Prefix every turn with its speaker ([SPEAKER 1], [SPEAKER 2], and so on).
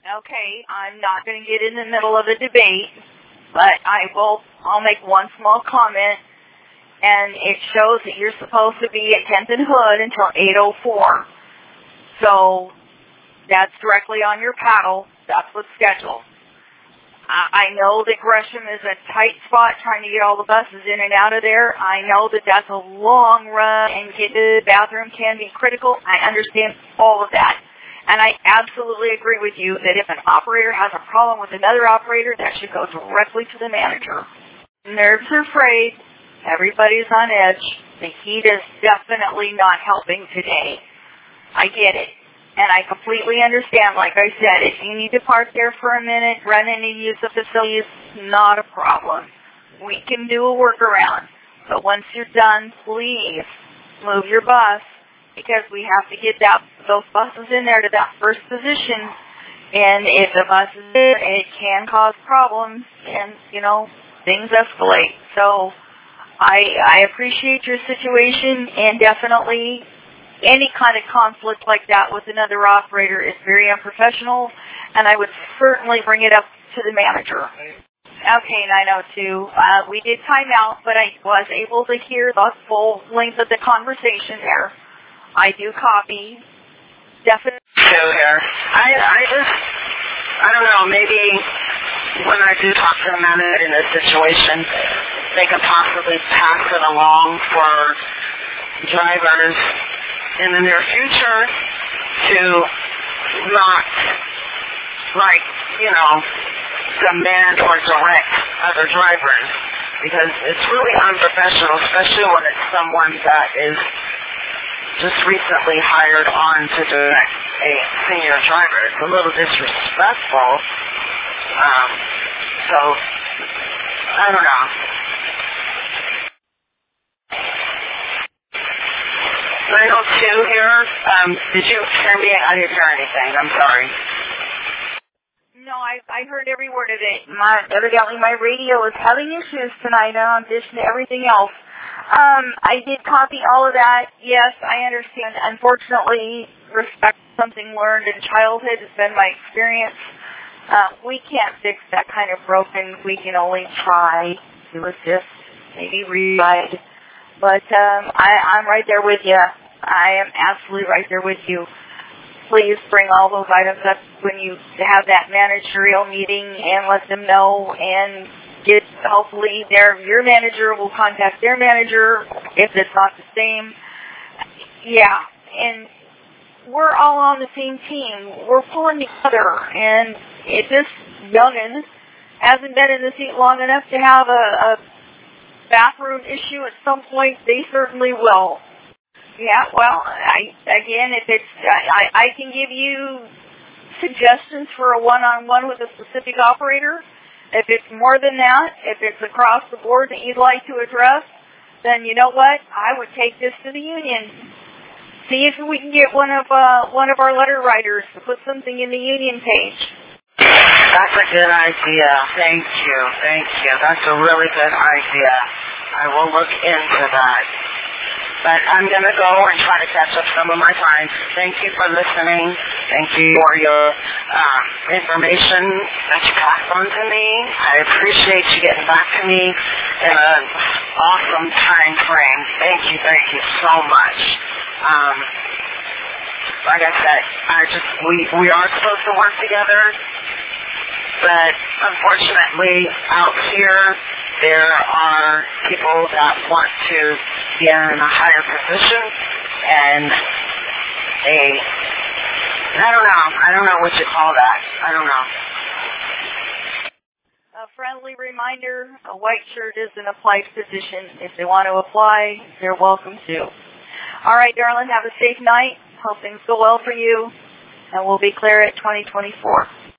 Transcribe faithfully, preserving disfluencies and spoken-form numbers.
[SPEAKER 1] Okay, I'm not going to get in the middle of a debate, but I will, I'll make one small comment, and it shows that you're supposed to be at tenth and Hood until eight oh four. So, that's directly on your paddle. That's what's scheduled. I know that Gresham is a tight spot trying to get all the buses in and out of there. I know that that's a long run and getting to the bathroom can be critical. I understand all of that. And I absolutely agree with you that if an operator has a problem with another operator, that should go directly to the manager. Nerves are frayed. Everybody's on edge. The heat is definitely not helping today. I get it. And I completely understand, like I said, if you need to park there for a minute, run in and use the facilities, not a problem. We can do a workaround. But once you're done, please move your bus, because we have to get that those buses in there to that first position. And if the bus is there, it can cause problems, and, you know, things escalate. So I, I appreciate your situation, and definitely any kind of conflict like that with another operator is very unprofessional, and I would certainly bring it up to the manager. Okay, nine oh two. Uh, we did time out, but I was able to hear the full length of the conversation there. I do copy. Definitely.
[SPEAKER 2] Two here. I, I just, I don't know, maybe when I do talk to the manager in this situation, they could possibly pass it along for drivers in the near future to not, like, you know, demand or direct other drivers, because it's really unprofessional, especially when it's someone that is just recently hired on to direct a senior driver. It's a little disrespectful. Um, so, I don't know. nine oh two here. Um, did you hear me? I didn't hear anything. I'm sorry.
[SPEAKER 1] No, I I heard every word of it. My, evidently my radio is having issues tonight, in addition to everything else. Um, I did copy all of that. Yes, I understand. Unfortunately, respect something learned in childhood has been my experience. Uh, we can't fix that kind of broken. We can only try to assist, maybe rewrite. But um, I, I'm right there with you. I am absolutely right there with you. Please bring all those items up when you have that managerial meeting and let them know, and get, hopefully their, your manager will contact their manager if it's not the same. Yeah, and we're all on the same team. We're pulling together, and if this youngin hasn't been in the seat long enough to have a, a bathroom issue at some point, they certainly will. Yeah, well, I, again, if it's, I, I can give you suggestions for a one-on-one with a specific operator. If it's more than that, if it's across the board that you'd like to address, then you know what? I would take this to the union. See if we can get one of uh, one of our letter writers to put something in the union page.
[SPEAKER 2] That's a good idea. Thank you. Thank you. That's a really good idea. I will look into that. But I'm going to go and try to catch up some of my time. Thank you for listening. Thank you for your um, information that you passed on to me. I appreciate you getting back to me in an awesome time frame. Thank you, thank you so much. Um, like I said, I just we, we are supposed to work together, but unfortunately out here there are people that want to be in a higher position, and they, I don't know, I don't know what you call that. I don't know.
[SPEAKER 1] A friendly reminder, a white shirt is an applied position. If they want to apply, they're welcome to. All right, darling, have a safe night. Hope things go well for you, and we'll be clear at twenty twenty-four.